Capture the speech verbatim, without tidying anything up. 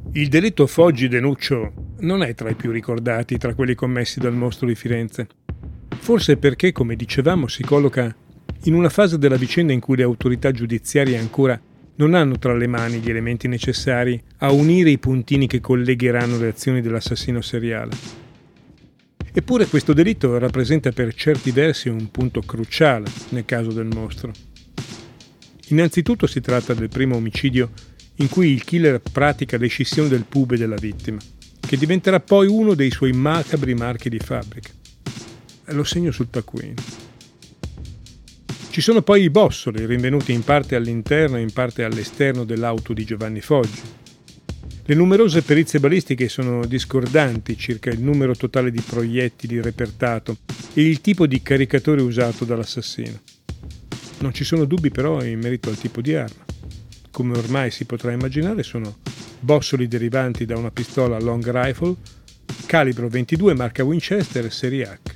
Il delitto Foggi Denuccio non è tra i più ricordati tra quelli commessi dal mostro di Firenze. Forse perché, come dicevamo, si colloca in una fase della vicenda in cui le autorità giudiziarie ancora non hanno tra le mani gli elementi necessari a unire i puntini che collegheranno le azioni dell'assassino seriale. Eppure questo delitto rappresenta per certi versi un punto cruciale nel caso del mostro. Innanzitutto si tratta del primo omicidio in cui il killer pratica l'escissione del pube della vittima, che diventerà poi uno dei suoi macabri marchi di fabbrica. E lo segno sul taccuino. Ci sono poi i bossoli, rinvenuti in parte all'interno e in parte all'esterno dell'auto di Giovanni Foggi. Le numerose perizie balistiche sono discordanti circa il numero totale di proiettili repertato e il tipo di caricatore usato dall'assassino. Non ci sono dubbi però in merito al tipo di arma. Come ormai si potrà immaginare, sono bossoli derivanti da una pistola long rifle calibro ventidue marca Winchester serie H.